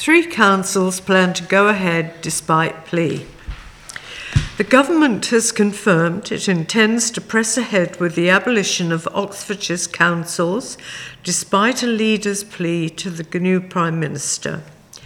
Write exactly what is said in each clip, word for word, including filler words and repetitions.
Three councils plan to go ahead despite plea. The government has confirmed it intends to press ahead with the abolition of Oxfordshire's councils, despite a leader's plea to the new Prime Minister.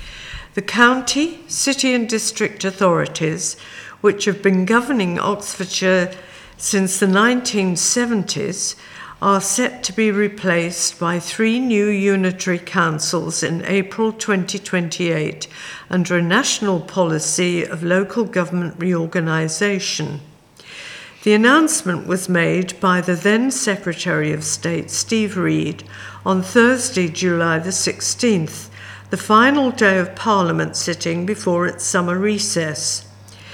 The county, city and district authorities, which have been governing Oxfordshire since the nineteen seventies, are set to be replaced by three new unitary councils in April twenty twenty-eight under a national policy of local government reorganisation. The announcement was made by the then Secretary of State, Steve Reid, on Thursday, July the sixteenth, the final day of Parliament sitting before its summer recess.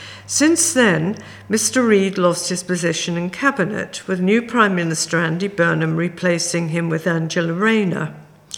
Since then, Mister Reid lost his position in Cabinet, with new Prime Minister Andy Burnham replacing him with Angela Rayner.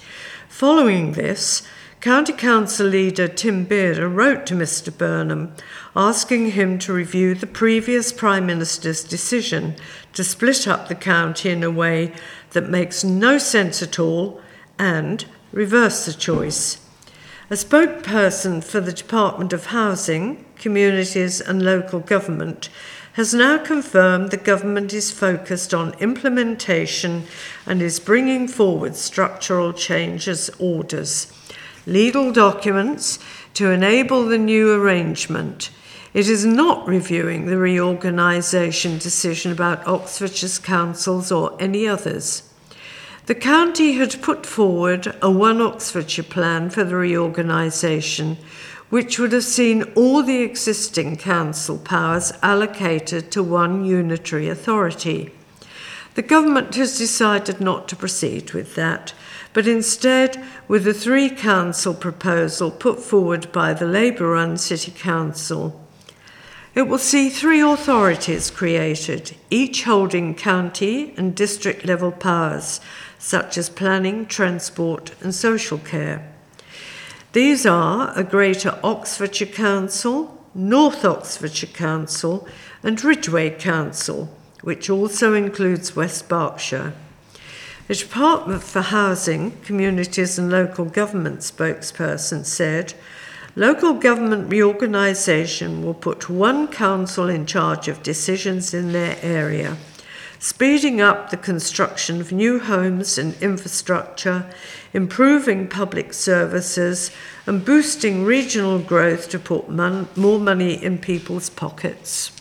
Following this, County Council leader Tim Bearder wrote to Mister Burnham, asking him to review the previous Prime Minister's decision to split up the county in a way that makes no sense at all and reverse the choice. A spokesperson for the Department of Housing, Communities and Local Government has now confirmed the government is focused on implementation and is bringing forward structural changes orders, legal documents to enable the new arrangement. It is not reviewing the reorganisation decision about Oxfordshire's councils or any others. The county had put forward a One Oxfordshire plan for the reorganisation, which would have seen all the existing council powers allocated to one unitary authority. The government has decided not to proceed with that, but instead with the three council proposal put forward by the Labour-run City Council. It will see three authorities created, each holding county and district level powers, such as planning, transport and social care. These are a Greater Oxfordshire Council, North Oxfordshire Council and Ridgeway Council, which also includes West Berkshire. The Department for Housing, Communities and Local Government spokesperson said, local government reorganisation will put one council in charge of decisions in their area, speeding up the construction of new homes and infrastructure, improving public services, and boosting regional growth to put mon- more money in people's pockets.